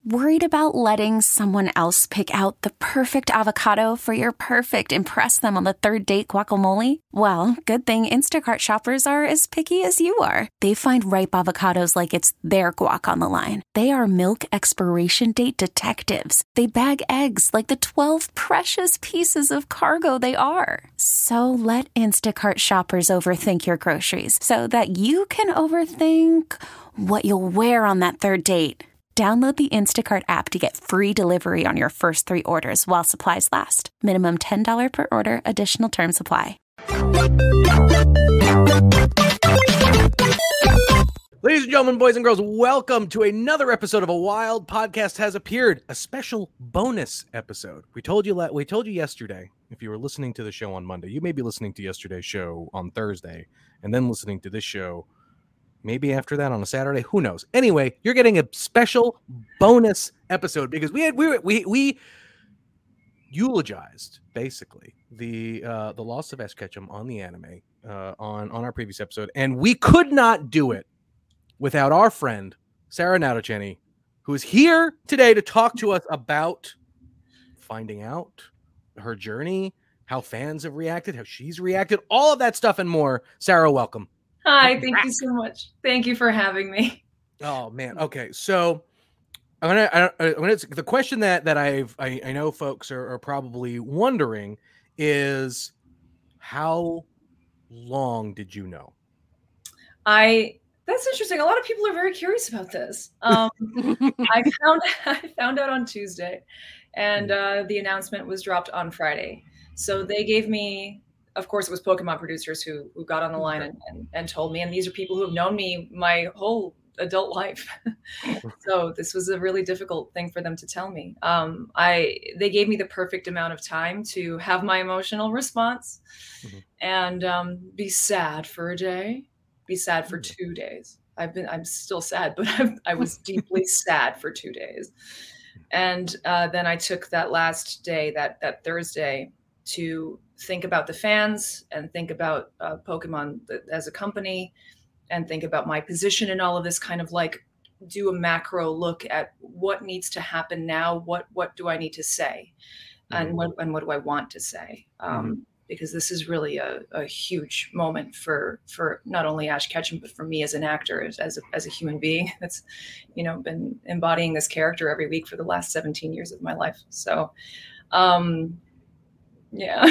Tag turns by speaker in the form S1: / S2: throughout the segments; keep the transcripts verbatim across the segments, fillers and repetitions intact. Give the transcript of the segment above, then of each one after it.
S1: Worried about letting someone else pick out the perfect avocado for your perfect impress them on the third date guacamole? Well, good thing Instacart shoppers are as picky as you are. They find ripe avocados like it's their guac on the line. They are milk expiration date detectives. They bag eggs like the twelve precious pieces of cargo they are. So let Instacart shoppers overthink your groceries so that you can overthink what you'll wear on that third date. Download the Instacart app to get free delivery on your first three orders while supplies last. Minimum ten dollars per order. Additional terms apply.
S2: Ladies and gentlemen, boys and girls, welcome to another episode of A Wild Podcast Has Appeared, a special bonus episode. We told you we told you yesterday, if you were listening to the show on Monday, you may be listening to yesterday's show on Thursday and then listening to this show maybe after that on a Saturday, who knows? Anyway, you're getting a special bonus episode because we had we we we eulogized basically the uh, the loss of Ash Ketchum on the anime uh, on on our previous episode, and we could not do it without our friend Sarah Natochenny, who is here today to talk to us about finding out her journey, how fans have reacted, how she's reacted, all of that stuff and more. Sarah, welcome.
S3: Hi, thank you so much. Thank you for having me.
S2: Oh man. Okay. So I'm gonna, I, I'm gonna, the question that, that I've, I, I know folks are, are probably wondering is how long did you know?
S3: I, that's interesting. A lot of people are very curious about this. Um, I found, I found out on Tuesday and uh, the announcement was dropped on Friday. So they gave me, of course, it was Pokemon producers who who got on the line and, and, and told me. And these are people who have known me my whole adult life. So this was a really difficult thing for them to tell me. Um, I they gave me the perfect amount of time to have my emotional response mm-hmm. and um, be sad for a day, be sad for mm-hmm. two days. I've been I'm still sad, but I've, I was deeply sad for two days. And uh, then I took that last day, that that Thursday, to think about the fans and think about uh, Pokemon as a company and think about my position in all of this, kind of like do a macro look at what needs to happen now. What, what do I need to say? Mm-hmm. And what, and what do I want to say? Um, mm-hmm. Because this is really a, a huge moment for, for not only Ash Ketchum, but for me as an actor, as, as a, as a human being that's, you know, been embodying this character every week for the last seventeen years of my life. So, um, Yeah.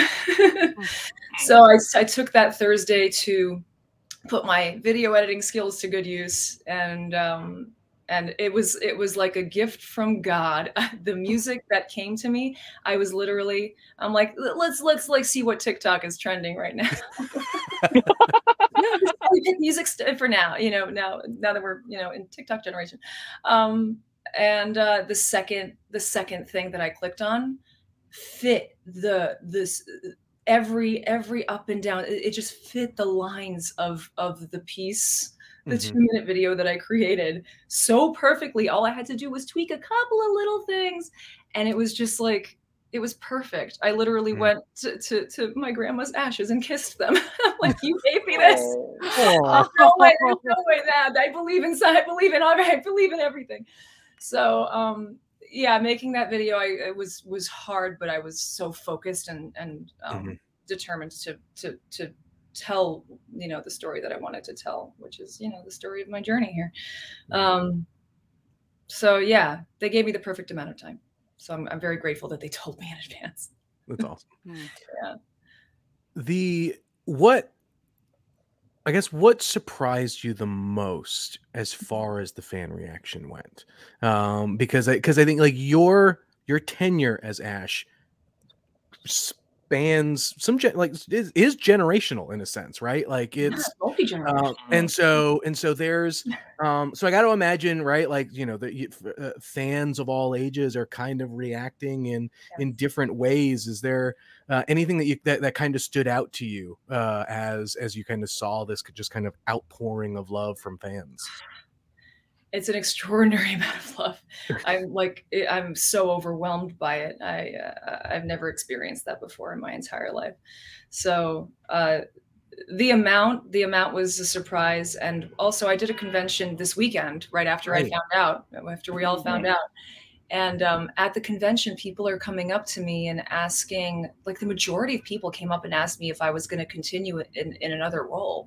S3: So I, I took that Thursday to put my video editing skills to good use. And, um, and it was, it was like a gift from God. The music that came to me, I was literally, I'm like, let's, let's like see what TikTok is trending right now. Music st- for now, you know, now, now that we're, you know, in TikTok generation. Um, and, uh, the second, the second thing that I clicked on fit the this every every up and down, it, it just fit the lines of of the piece, the mm-hmm. two minute video that I created so perfectly. All I had to do was tweak a couple of little things and it was just like, it was perfect. I literally mm-hmm. went to, to to my grandma's ashes and kissed them. I'm like, you gave me this. Oh, no way, there's no way that I believe inside, I believe in I believe in everything. So um yeah, making that video, I it was was hard, but I was so focused and and um, mm-hmm. determined to to to tell, you know, the story that I wanted to tell, which is, you know, the story of my journey here. Um, so yeah, they gave me the perfect amount of time. So I'm I'm very grateful that they told me in advance.
S2: That's awesome.
S3: Yeah.
S2: The what I guess what surprised you the most as far as the fan reaction went? Um, because I because I think like your your tenure as Ash spans some gen- like is, is generational in a sense, right? Like it's
S3: yeah,
S2: um, and so and so there's um so I got to imagine, right? Like, you know, the uh, fans of all ages are kind of reacting in yes. in different ways. Is there uh, anything that you that, that kind of stood out to you uh, as as you kind of saw this just kind of outpouring of love from fans?
S3: It's an extraordinary amount of love. I'm like, I'm so overwhelmed by it. I, uh, I've never experienced that before in my entire life. So uh, the amount, the amount was a surprise. And also I did a convention this weekend, right after right. I found out, after we all found out. And um, at the convention, people are coming up to me and asking, like the majority of people came up and asked me if I was going to continue in, in another role.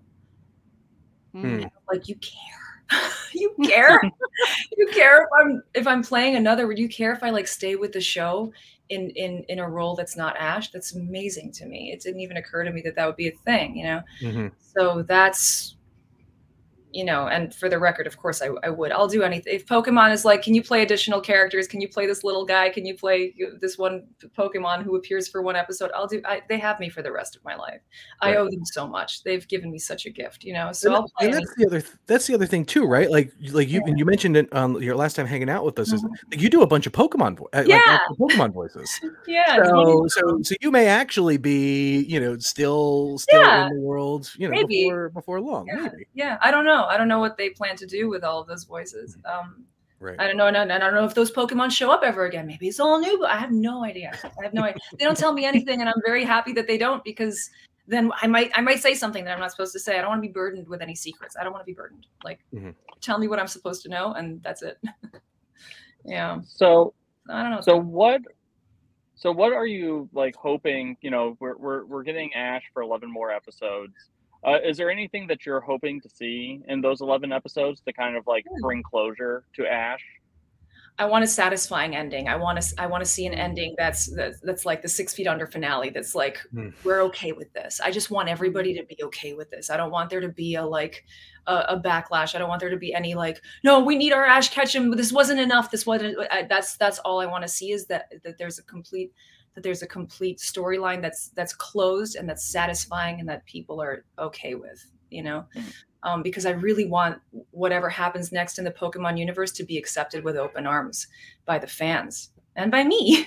S3: Mm. Like, you care? you care? you care if I'm if I'm playing another? Would you care if I like stay with the show in in in a role that's not Ash? That's amazing to me. It didn't even occur to me that that would be a thing, you know. Mm-hmm. So that's. You know, and for the record, of course, I, I would. I'll do anything. If Pokemon is like, can you play additional characters? Can you play this little guy? Can you play this one Pokemon who appears for one episode? I'll do. I, they have me for the rest of my life. Right. I owe them so much. They've given me such a gift, you know. So
S2: and,
S3: I'll play
S2: and that's the other. That's the other thing too, right? Like, like you yeah. you mentioned it um, your last time hanging out with us. Is like you do a bunch of Pokemon, vo-
S3: yeah,
S2: like Pokemon voices.
S3: yeah.
S2: So, so, so you may actually be, you know, still, still yeah. in the world, you know, maybe. before before long,
S3: yeah.
S2: maybe.
S3: Yeah, I don't know. I don't know what they plan to do with all of those voices. Um,
S2: right.
S3: I don't know. And I don't know if those Pokemon show up ever again. Maybe it's all new, but I have no idea. I have no idea. They don't tell me anything, and I'm very happy that they don't, because then I might I might say something that I'm not supposed to say. I don't want to be burdened with any secrets. I don't want to be burdened. Like, mm-hmm. tell me what I'm supposed to know, and that's it. yeah.
S4: So
S3: I don't know.
S4: So what? So what are you like hoping? You know, we're we're we're getting Ash for eleven more episodes. Uh, is there anything that you're hoping to see in those eleven episodes to kind of like bring closure to Ash?
S3: I want a satisfying ending. I want to. I want to see an ending that's that's, that's like the Six Feet Under finale. That's like mm. we're okay with this. I just want everybody to be okay with this. I don't want there to be a like a, a backlash. I don't want there to be any like, no, we need our Ash Ketchum. This wasn't enough. This wasn't. I, that's that's all I want to see is that that there's a complete. that there's a complete storyline that's that's closed and that's satisfying and that people are okay with, you know, um, because I really want whatever happens next in the Pokemon universe to be accepted with open arms by the fans and by me.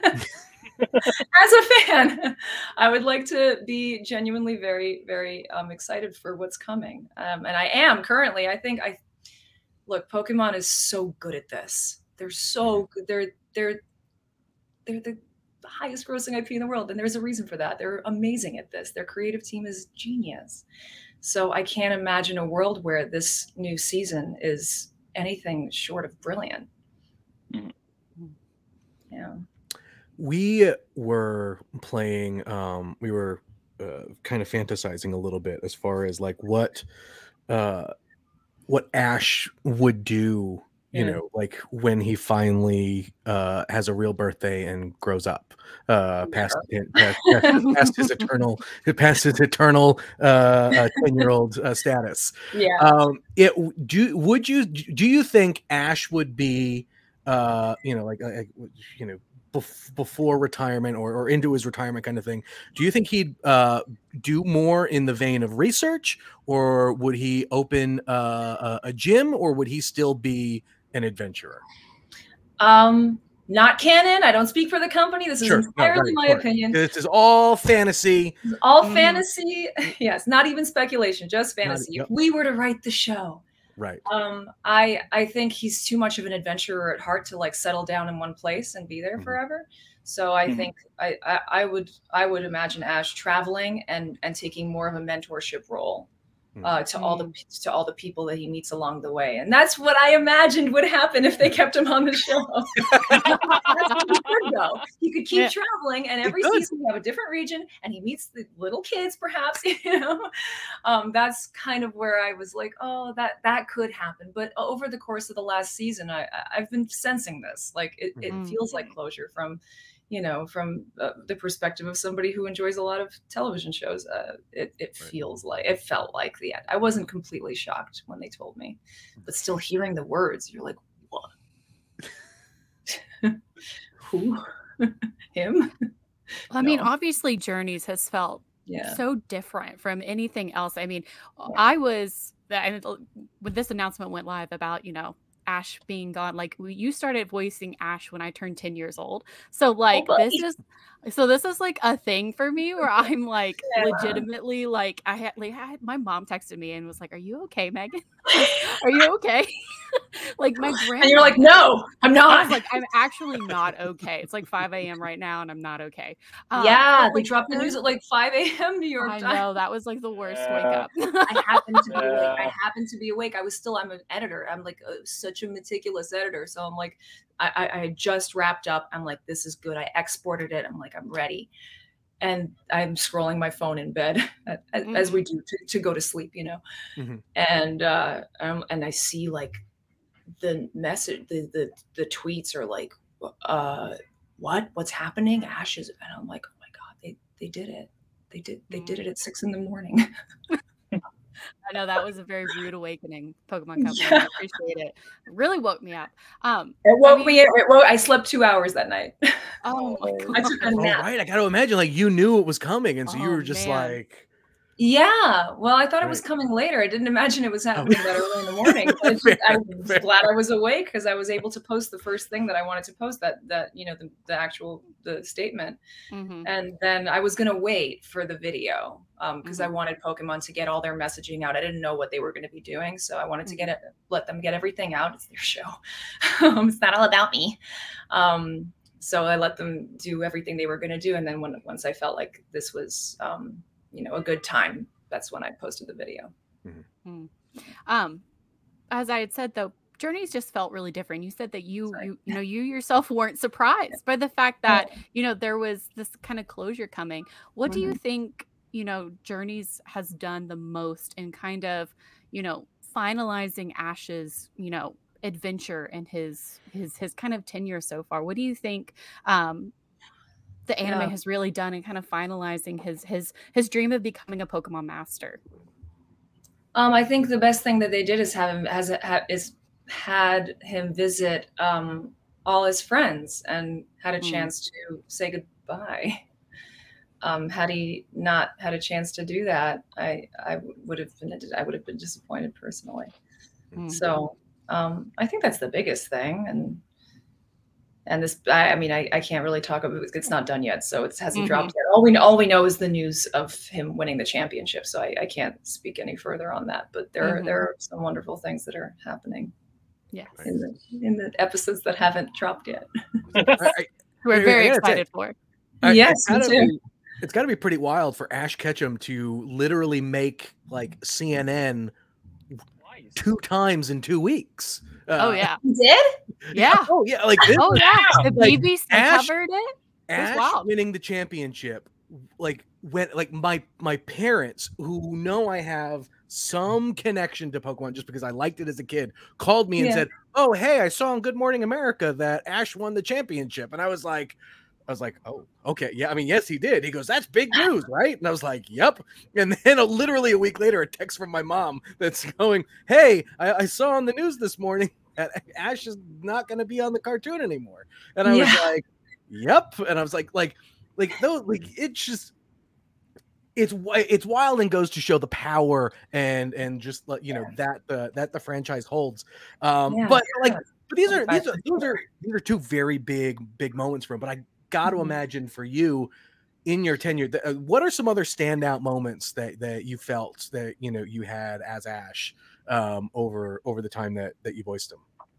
S3: As a fan, I would like to be genuinely very, very um, excited for what's coming. Um, and I am currently, I think I, look, Pokemon is so good at this. They're so good. They're, they're, they're the, the highest grossing I P in the world. And there's a reason for that. They're amazing at this. Their creative team is genius. So I can't imagine a world where this new season is anything short of brilliant. Mm-hmm. Yeah.
S2: We were playing, um, we were uh, kind of fantasizing a little bit as far as like what, uh, what Ash would do, you yeah. know, like when he finally uh, has a real birthday and grows up, uh, past, yeah. past, past, past his eternal, past his eternal ten-year-old uh, uh, status.
S3: Yeah.
S2: Um, it do would you do you think Ash would be, uh, you know, like, like you know, bef- before retirement or, or into his retirement kind of thing? Do you think he'd uh, do more in the vein of research, or would he open uh, a, a gym, or would he still be an adventurer?
S3: Um, not canon. I don't speak for the company. This is
S2: sure.
S3: entirely
S2: no, right,
S3: my
S2: right.
S3: opinion.
S2: This is all fantasy.
S3: This is all mm. fantasy. Yes, not even speculation, just fantasy. Not, yep. If we were to write the show,
S2: right?
S3: Um, I I think he's too much of an adventurer at heart to like settle down in one place and be there mm-hmm. forever. So I mm-hmm. think I, I I would I would imagine Ash traveling and and taking more of a mentorship role. Uh, to mm. all the to all the people that he meets along the way, and that's what I imagined would happen if they kept him on the show. That's what he could go. He could keep yeah. traveling, and every season we have a different region, and he meets the little kids, perhaps. You know, um, that's kind of where I was like, oh, that that could happen. But over the course of the last season, I I've been sensing this. Like it, mm-hmm. it feels like closure from. You know, from uh, the perspective of somebody who enjoys a lot of television shows, uh, it, it right. feels like, it felt like the end. I wasn't completely shocked when they told me, but still hearing the words, you're like, what? Who? Him?
S5: I mean, no. obviously Journeys has felt yeah. so different from anything else. I mean, yeah. I was, I mean, when this announcement went live about, you know, Ash being gone, like you started voicing Ash when I turned ten years old. So like, oh, this is, So this is like a thing for me where I'm like
S3: Yeah.
S5: legitimately like I had like I had, my mom texted me and was like, "Are you okay, Megan? Like, are you okay?" Like my grandma.
S3: And you're like, "No, I'm not."
S5: I was like, "I'm actually not okay." It's like five a.m. right now and I'm not okay.
S3: Um, yeah,
S5: but,
S3: they
S5: like,
S3: dropped the news at like five a.m. New York
S5: I
S3: time.
S5: know that was like the worst
S4: Yeah.
S5: wake up.
S3: I happened to be
S4: Yeah.
S3: awake. I happened to be awake. I was still. I'm an editor. I'm like a, such a meticulous editor. So I'm like, I, I, I had just wrapped up. I'm like, this is good. I exported it. I'm like, I'm ready. And I'm scrolling my phone in bed as, mm-hmm. as we do to, to go to sleep, you know. Mm-hmm. And uh, um, and I see like the message, the the the tweets are like, uh, what? What's happening? Ashes. And I'm like, oh my god, they they did it. They did they did it at six in the morning.
S5: I know that was a very rude awakening, Pokemon Company. Yeah. I appreciate it. It really woke me up. Um,
S3: it woke
S5: I mean,
S3: me. It woke, I slept two hours that night.
S5: Oh my god!
S3: I took a nap.
S2: Oh, right. I got to imagine like you knew it was coming, and so oh, you were just man. like.
S3: Yeah, well, I thought right. it was coming later. I didn't imagine it was happening oh. that early in the morning. I, just, I was fair. glad I was awake because I was able to post the first thing that I wanted to post, that that you know the, the actual the statement, mm-hmm. and then I was gonna wait for the video because um, mm-hmm. I wanted Pokemon to get all their messaging out. I didn't know what they were going to be doing, so I wanted mm-hmm. to get it, let them get everything out. It's their show. It's not all about me. Um, so I let them do everything they were going to do, and then when once I felt like this was. Um, you know, a good time, that's when I posted the video.
S5: Mm-hmm. Um, as I had said, though, Journeys just felt really different. You said that you, you, you know, you yourself weren't surprised by the fact that, you know, there was this kind of closure coming. What mm-hmm. do you think, you know, Journeys has done the most in kind of, you know, finalizing Ash's, you know, adventure and his, his, his kind of tenure so far? What do you think, um, the anime yeah. has really done in kind of finalizing his his his dream of becoming a Pokemon master?
S3: Um, I think the best thing that they did is have him has ha, is had him visit um, all his friends and had a mm. chance to say goodbye. Um, had he not had a chance to do that, I I would have been I would have been disappointed personally. Mm. So um, I think that's the biggest thing. And. And this, I, I mean, I, I can't really talk about it. It's not done yet, so it hasn't mm-hmm. dropped yet. All we know, all we know is the news of him winning the championship. So I, I can't speak any further on that. But there, mm-hmm. there are some wonderful things that are happening.
S5: Yes.
S3: in the in the episodes that haven't dropped yet.
S5: I, We're very excited say, for.
S3: I, yes,
S2: it's
S3: me too.
S2: Be, it's got to be pretty wild for Ash Ketchum to literally make like C N N two times in two weeks.
S5: Uh, oh yeah,
S3: he did.
S5: Yeah.
S2: Oh yeah. Like this,
S5: oh yeah. The
S2: like,
S5: B B C
S2: Ash,
S5: covered it.
S2: Ash
S5: it wild.
S2: winning the championship, like when like my my parents who know I have some connection to Pokemon just because I liked it as a kid called me and yeah. said, "Oh hey, I saw on Good Morning America that Ash won the championship," and I was like. I was like, oh, okay. Yeah. I mean, yes, he did. He goes, that's big news, right? And I was like, yep. And then a, literally a week later, a text from my mom that's going, hey, I, I saw on the news this morning that Ash is not going to be on the cartoon anymore. And I yeah. was like, yep. And I was like, like, like, those, like, it's just, it's, it's wild and goes to show the power and, and just, you know, that the, that the franchise holds. Um, yeah, but like, but these are, these are, these are, these are two very big, big moments for him. But I, got to mm-hmm. imagine for you in your tenure, uh, what are some other standout moments that, that you felt that, you know, you had as Ash um, over, over the time that, that you voiced him?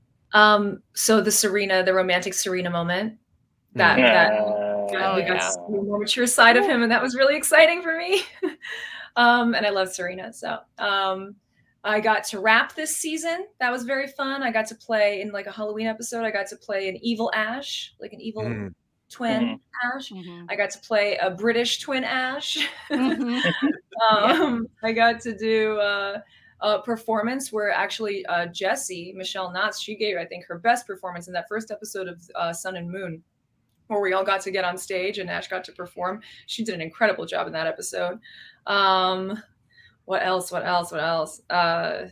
S3: Um, so the Serena, the romantic Serena moment that, yeah. that
S5: oh,
S3: we got yeah. to see the more mature side of him. And that was really exciting for me. um, and I love Serena. So um, I got to rap this season. That was very fun. I got to play in like a Halloween episode. I got to play an evil Ash, like an evil mm. twin mm-hmm. Ash. Mm-hmm. I got to play a British twin Ash. Mm-hmm. um, yeah. I got to do uh, a performance where actually uh, Jessie, Michelle Knotts, she gave, I think, her best performance in that first episode of uh, Sun and Moon, where we all got to get on stage and Ash got to perform. She did an incredible job in that episode. Um, what else? What else? What else? Uh,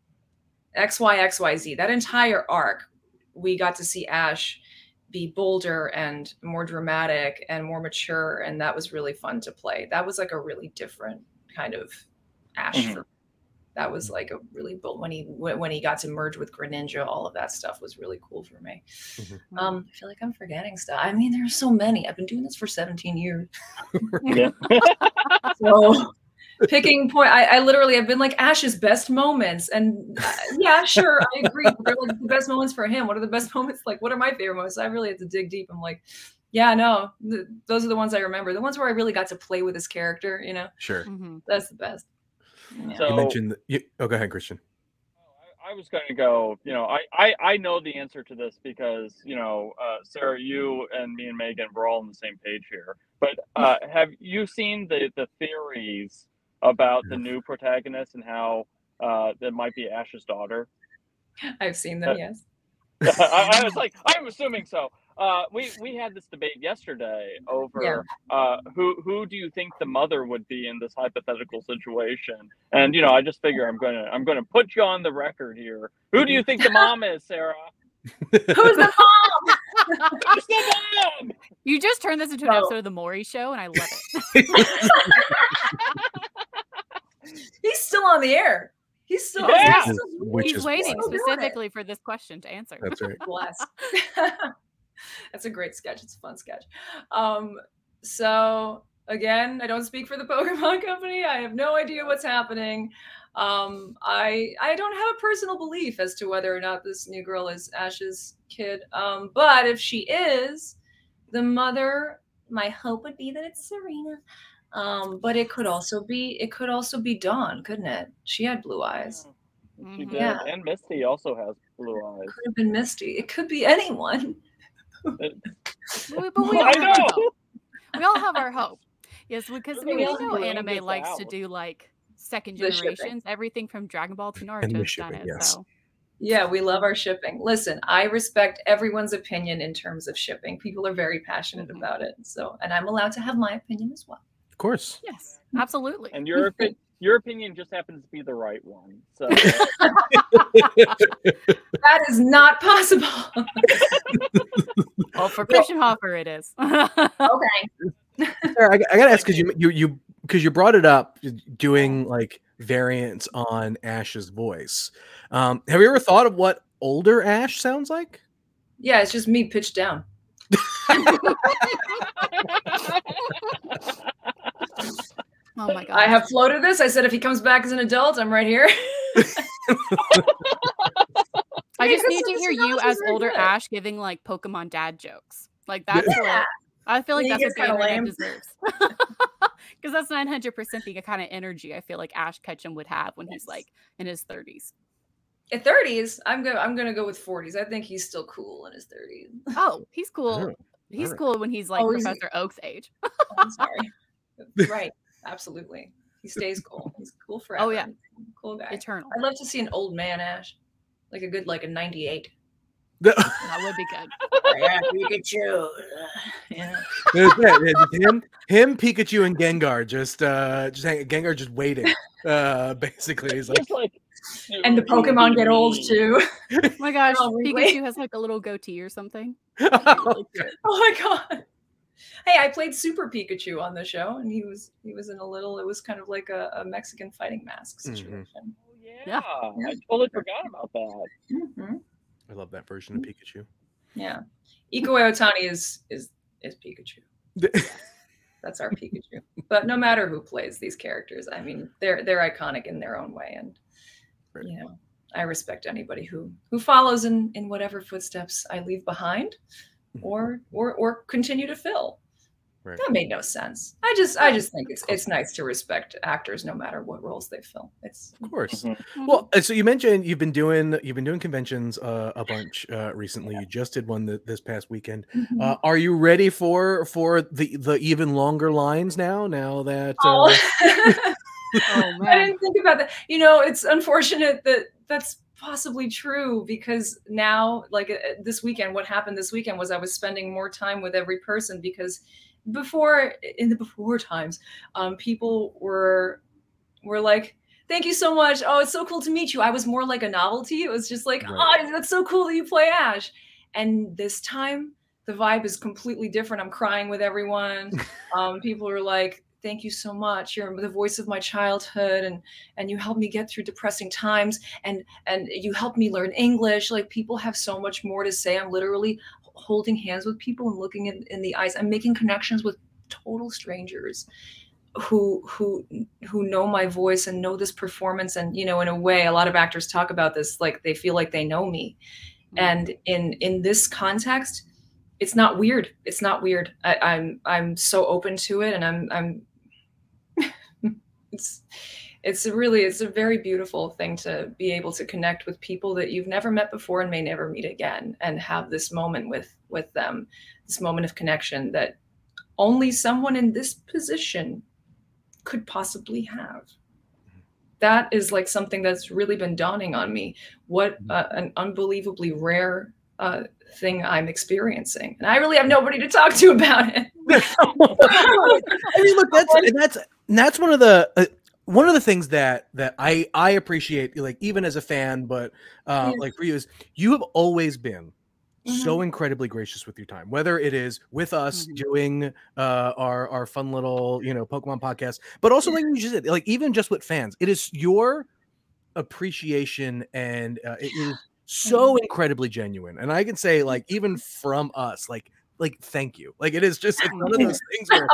S3: X Y X Y Z. That entire arc, we got to see Ash be bolder and more dramatic and more mature, and that was really fun to play. That was like a really different kind of Ash. Mm-hmm. For that was like a really bold when he when he got to merge with Greninja. All of that stuff was really cool for me.
S2: Mhm.
S3: Um, I feel like I'm forgetting stuff. I mean, there's so many. I've been doing this for seventeen years.
S4: Yeah.
S3: So picking point, I, I literally have been like Ash's best moments, and uh, yeah, sure, I agree. But they're like the best moments for him. What are the best moments? Like, what are my favorite moments? I really had to dig deep. I'm like, yeah, no, th- those are the ones I remember. The ones where I really got to play with his character. You know,
S2: Sure.
S5: Mhm.
S3: that's the best. Yeah.
S4: So
S2: You mentioned. that- You, oh, go ahead, Christian.
S4: I was going to go, you know, I, I, I know the answer to this because, you know, uh, Sarah, you and me and Megan, we're all on the same page here. But uh, have you seen the, the theories about the new protagonist and how uh, that might be Ash's daughter?
S3: I've seen them.
S4: Uh,
S3: Yes.
S4: I, I was like, I'm assuming so. Uh, we we had this debate yesterday over uh, who who do you think the mother would be in this hypothetical situation, and you know, I just figure I'm gonna I'm gonna put you on the record here. Who do you think the mom is, Sarah?
S3: Who's the mom?
S4: Who's the mom?
S5: You just turned this into an
S3: Oh.
S5: episode of The Maury Show, and I love it.
S3: He's still on the air. He's still.
S4: Yeah.
S3: He's still
S2: Which
S5: He's
S2: is
S5: waiting
S3: why.
S5: specifically for this question to answer.
S2: That's right.
S3: blessed. That's a great sketch. It's a fun sketch. Um, so again, I don't speak for the Pokemon Company. I have no idea what's happening. Um, I I don't have a personal belief as to whether or not this new girl is Ash's kid. Um, but if she is, the mother, my hope would be that it's Serena. Um, but it could also be it could also be Dawn, couldn't it? She had blue eyes.
S4: She
S5: Mhm.
S4: did,
S3: Yeah.
S4: and Misty also has blue eyes.
S3: Could have been Misty. It could be anyone.
S5: We- but we all
S4: I
S5: have our
S4: know.
S5: hope. We all have our hope. Yes, because I mean,
S3: We
S5: we
S3: all
S5: know
S4: have to
S5: anime
S4: this
S5: likes to
S4: out.
S5: do like second
S3: The shipping.
S5: generations. Everything from Dragon Ball to
S2: the
S5: Naruto's done
S2: shipping,
S5: it.
S2: yes.
S5: So
S3: Yeah, we love our shipping. Listen, I respect everyone's opinion in terms of shipping. People are very passionate
S5: Mhm.
S3: about it. So, and I'm allowed to have my opinion as well.
S2: Of course.
S5: yes, absolutely.
S4: And your opi- your opinion just happens to be the right one. So
S3: That is not possible.
S5: Well, for Christian Hoffer, it is.
S3: Okay.
S2: Sarah, I, I gotta ask because you you you because you brought it up doing like variants on Ash's voice. Um, have you ever thought of what older Ash sounds like?
S3: Yeah, it's just me pitched down.
S5: Oh my god!
S3: I have floated this. I said if he comes back as an adult, I'm right here.
S5: I just
S3: Because
S5: need to
S3: the
S5: hear you
S3: technology's
S5: as
S3: very
S5: older
S3: good.
S5: Ash giving like Pokemon dad jokes. Like that's
S3: Yeah.
S5: what I feel like
S3: He
S5: that's
S3: gets
S5: what the
S3: kinda
S5: internet
S3: lame.
S5: deserves. Because that's nine hundred percent the kind of energy I feel like Ash Ketchum would have when he's
S3: Yes.
S5: like in his thirties.
S3: At thirties, I'm go I'm gonna go with forties. I think he's still cool in his thirties.
S5: Oh, he's cool.
S2: Oh,
S5: He's
S2: alright.
S5: cool when he's like
S3: Oh, he's-
S5: Professor Oak's age.
S3: I'm sorry. Right. Absolutely. He stays cool. He's cool forever.
S5: Oh, yeah.
S3: Cool guy.
S5: Eternal.
S3: I'd love to see an old man Ash. Like a good like a ninety-eight.
S5: That would be good.
S3: Yeah, Pikachu. Yeah.
S2: That's it. It's him, him, Pikachu, and Gengar just uh just hang, Gengar just waiting. Uh, basically, he's like,
S4: just like
S3: And the Pokemon get old too.
S5: Oh my gosh,
S3: Oh, really?
S5: Pikachu has like a little goatee or something.
S2: oh,
S3: Oh my god. Hey, I played Super Pikachu on the show, and he was he was in a little. It was kind of like a, a Mexican fighting mask
S2: Mhm.
S3: situation.
S4: Oh, yeah.
S5: Yeah.
S4: I totally forgot about that.
S3: Mm-hmm.
S2: I love that version of Pikachu.
S3: Yeah, Iko Iwatani is is is Pikachu. That's our Pikachu. But no matter who plays these characters, I mean, they're they're iconic in their own way, and
S2: Right.
S3: you know, I respect anybody who who follows in in whatever footsteps I leave behind, or or or continue to fill.
S2: Right.
S3: That made no sense. I just I just think it's it's nice to respect actors no matter what roles they fill. It's
S2: Of course.
S4: Mhm.
S2: Well, uh, so you mentioned you've been doing you've been doing conventions uh, a bunch uh, recently. You just did one th- this past weekend.
S3: Mhm.
S2: Uh, are you ready for for the the even longer lines now? Now that uh,
S3: Oh.
S5: Oh
S3: I
S5: man.
S3: didn't think about that. You know, it's unfortunate that that's possibly true because now, like uh, this weekend, what happened this weekend was I was spending more time with every person because before, in the before times, um, people were were like, "Thank you so much. Oh, it's so cool to meet you." I was more like a novelty. It was just like,
S2: Right.
S3: "Oh, that's so cool that you play Ash." And this time, the vibe is completely different. I'm crying with everyone. Um, people are like, thank you so much. You're the voice of my childhood, and and you helped me get through depressing times, and and you helped me learn English. Like, people have so much more to say. I'm literally holding hands with people and looking in, in the eyes. I'm making connections with total strangers who who who know my voice and know this performance. And, you know, in a way, a lot of actors talk about this, like they feel like they know me. Mm-hmm. And in in this context, it's not weird. It's not weird. I, I'm I'm so open to it, and I'm I'm. it's it's a really it's a very beautiful thing to be able to connect with people that you've never met before and may never meet again, and have this moment with with them, this moment of connection that only someone in this position could possibly have. That is like something that's really been dawning on me. What uh, an unbelievably rare uh, thing I'm experiencing, and I really have nobody to talk to about it.
S2: I mean, look, that's that's that's one of the uh, one of the things that that I I appreciate, like, even as a fan, but uh, yeah. like for you, is you have always been mm-hmm. so incredibly gracious with your time, whether it is with us mm-hmm. doing uh, our our fun little, you know, Pokemon podcast, but also like you just said, like even just with fans, it is your appreciation, and uh, it is so incredibly genuine. And I can say, like, even from us, like like thank you. Like, it is just, it's one of those things where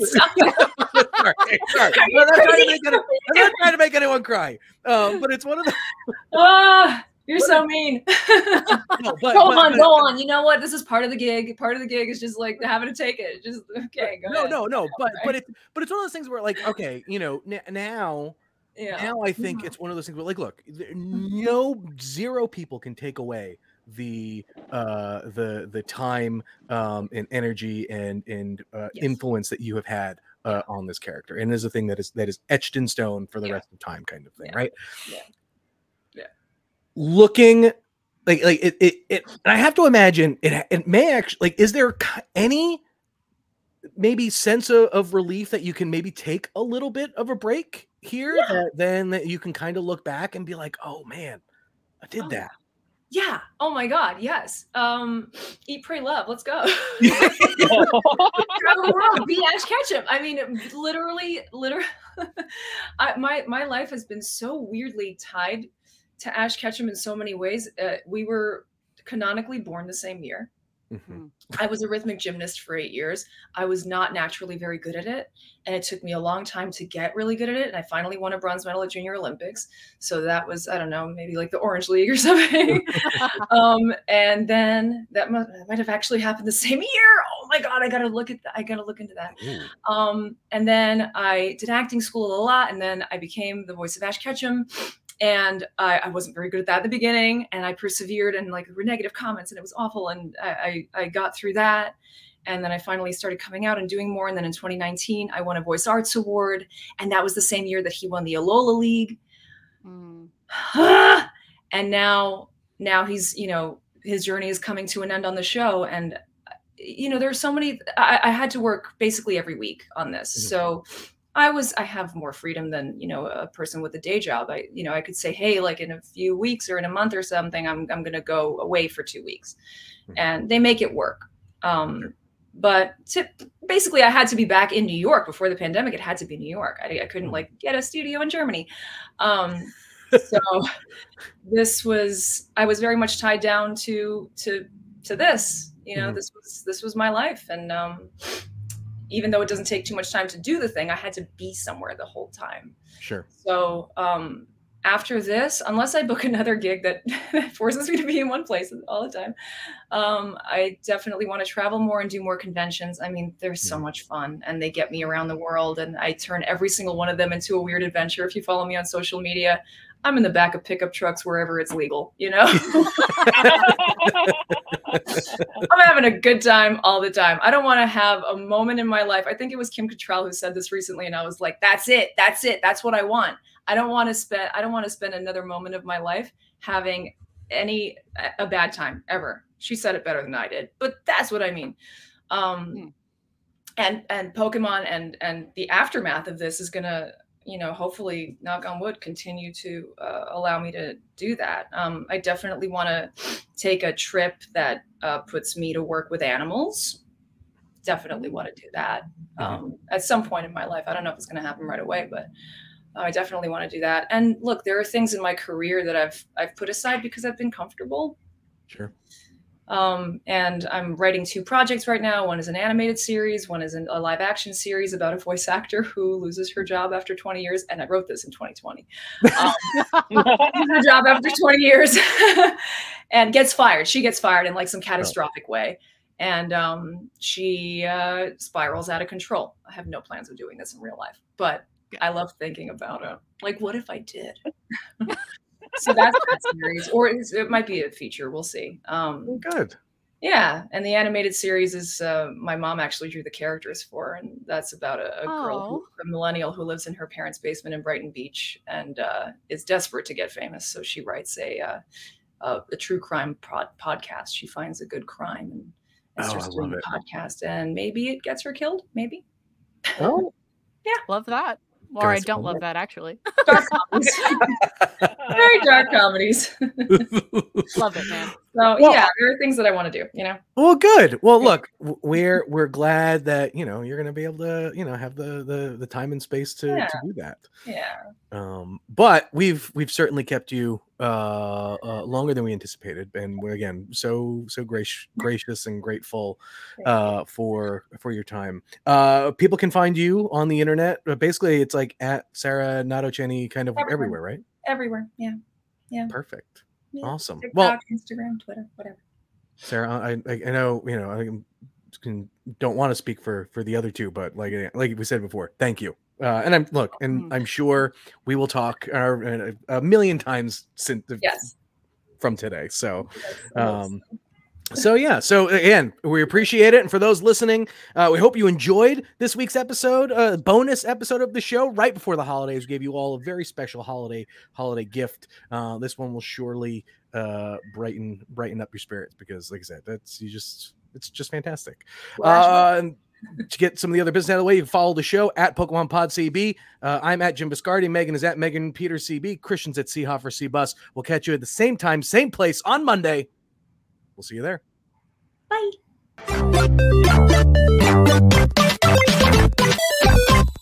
S2: sorry, sorry. I'm, not trying to make any, I'm not trying to make anyone cry, um, but it's one of the
S3: ah, you're but, so mean.
S2: No, but,
S3: go
S2: but,
S3: on
S2: but,
S3: go on. You know what, this is part of the gig. Part of the gig is just like having to take it. Just okay, go
S2: no
S3: ahead.
S2: no no but but it's but it's one of those things where, like, okay, you know, n- now
S3: Yeah.
S2: Now I think mm-hmm. it's one of those things where, like, look, no zero people can take away the uh, the the time um, and energy and and uh, yes. influence that you have had uh, on this character, and is a thing that is that is etched in stone for the yeah. rest of time, kind of thing,
S3: yeah.
S2: right?
S3: Yeah. Yeah.
S2: Looking like like it it, it and I have to imagine it. It may actually, like, is there any maybe sense of, of relief that you can maybe take a little bit of a break here, yeah. that then that you can kind of look back and be like, oh man, I did
S3: oh,
S2: that.
S3: Yeah. Oh my God. Yes. Um, eat, pray, love. Let's go. Travel the world. Be Ash Ketchum. I mean, literally, literally, I, my my life has been so weirdly tied to Ash Ketchum in so many ways. Uh, we were canonically born the same year.
S2: Mm-hmm.
S3: I was a rhythmic gymnast for eight years. I was not naturally very good at it, and it took me a long time to get really good at it. And I finally won a bronze medal at Junior Olympics. So that was, I don't know, maybe like the Orange League or something. um, and then that might, that might have actually happened the same year. Oh my God, I gotta look at that. I gotta look into that. Um, and then I did acting school a lot, and then I became the voice of Ash Ketchum. And I, I wasn't very good at that at the beginning, and I persevered, and like there were negative comments, and it was awful. And I, I, I got through that. And then I finally started coming out and doing more. And then in twenty nineteen, I won a Voice Arts Award. And that was the same year that he won the Alola League. Mm. And now, now he's, you know, his journey is coming to an end on the show. And, you know, there's so many, I, I had to work basically every week on this. Mm-hmm. So I was, I have more freedom than, you know, a person with a day job. I, you know, I could say, hey, like in a few weeks or in a month or something, I'm, I'm going to go away for two weeks and they make it work. Um, but to, basically I had to be back in New York before the pandemic. It had to be New York. I, I couldn't like get a studio in Germany. Um, so this was, I was very much tied down to, to, to this, you know, mm-hmm. this was, this was my life. And, um, even though it doesn't take too much time to do the thing, I had to be somewhere the whole time.
S2: Sure.
S3: So um, after this, unless I book another gig that forces me to be in one place all the time, um, I definitely want to travel more and do more conventions. I mean, they're so much fun, and they get me around the world, and I turn every single one of them into a weird adventure. If you follow me on social media, I'm in the back of pickup trucks wherever it's legal, you know? I'm having a good time all the time. I don't want to have a moment in my life. I think it was Kim Cattrall who said this recently, and I was like, that's it. That's it. That's what I want. I don't want to spend, I don't want to spend another moment of my life having any, a bad time ever. She said it better than I did, but that's what I mean. Um, hmm. and, and Pokemon and, and the aftermath of this is going to, you know, hopefully, knock on wood, continue to uh, allow me to do that. Um, I definitely want to take a trip that uh, puts me to work with animals. definitely want to do that um, at some point in my life. I don't know if it's going to happen right away, but uh, I definitely want to do that. And look, there are things in my career that I've I've put aside because I've been comfortable.
S2: Sure.
S3: Um, and I'm writing two projects right now. One is an animated series. One is an, a live action series about a voice actor who loses her job after twenty years. And I wrote this in twenty twenty. Um, loses her job after twenty years and gets fired. She gets fired in like some catastrophic way. And um, she uh, spirals out of control. I have no plans of doing this in real life, but I love thinking about it. Like, what if I did? So that's that series, or it's, it might be a feature. We'll see. Um,
S2: Good.
S3: Yeah, and the animated series is uh, my mom actually drew the characters for, and that's about a, a girl, who, a millennial who lives in her parents' basement in Brighton Beach and uh, is desperate to get famous. So she writes a uh, a, a true crime pod, podcast. She finds a good crime and, and
S2: Oh,
S3: starts
S2: I
S3: doing
S2: love
S3: a
S2: it.
S3: podcast, and maybe it gets her killed. Maybe.
S2: Oh,
S5: Love that. Or I
S2: Guys,
S5: don't
S2: love
S5: love that actually.
S3: Dark comedies. Very dark comedies.
S5: Love it, man.
S3: So
S2: Well-
S3: yeah, there are things that I want to do, you know.
S2: well, good. Well,
S3: Yeah.
S2: look, w- we're we're glad that you know you're going to be able to you know have the the the time and space to,
S3: Yeah.
S2: to do that.
S3: Yeah.
S2: Um, but we've we've certainly kept you uh, uh longer than we anticipated, and we're again so so gracious gracious and grateful
S3: Thank you.
S2: uh for for your time. Uh, people can find you on the internet. Uh, basically, it's like at Sarah Natochenny kind of
S3: Everywhere.
S2: everywhere, right?
S3: Everywhere. Yeah.
S2: Perfect.
S3: Yeah.
S2: Awesome.
S3: TikTok,
S2: Well,
S3: Instagram, Twitter, whatever.
S2: Sarah, I I, I know you know I can, don't want to speak for for the other two, but like like we said before, thank you. Uh, and I'm look, and
S5: Mhm.
S2: I'm sure we will talk uh, a million times since
S3: Yes.
S2: from today. So,
S3: That's
S2: um, so yeah. So again, we appreciate it, and for those listening, uh, we hope you enjoyed this week's episode, uh, bonus episode of the show right before the holidays. We gave you all a very special holiday holiday gift. Uh, this one will surely uh, brighten brighten up your spirits because, like I said, that's you just it's just fantastic. Uh, and to get some of the other business out of the way, you can follow the show at Pokemon Pod C B. Uh, I'm at Jim Biscardi. Megan is at Megan Peter C B. Christian's at Seahoffer C Bus. We'll catch you at the same time, same place on Monday. We'll see you there.
S3: Bye.